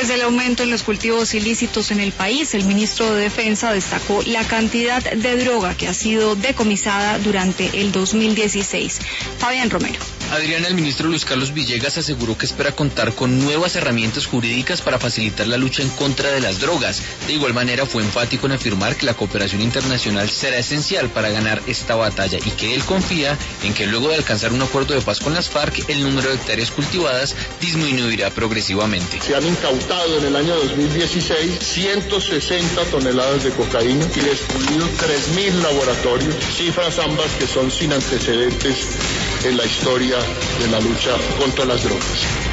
Desde el aumento en los cultivos ilícitos en el país, el ministro de Defensa destacó la cantidad de droga que ha sido decomisada durante el 2016. Fabián Romero. Adriana, el ministro Luis Carlos Villegas aseguró que espera contar con nuevas herramientas jurídicas para facilitar la lucha en contra de las drogas. De igual manera, fue enfático en afirmar que la cooperación internacional será esencial para ganar esta batalla y que él confía en que luego de alcanzar un acuerdo de paz con las FARC, el número de hectáreas cultivadas disminuirá progresivamente. Se han incautado en el año 2016 160 toneladas de cocaína y destruido 3.000 laboratorios, cifras ambas que son sin antecedentes en la historia de la lucha contra las drogas.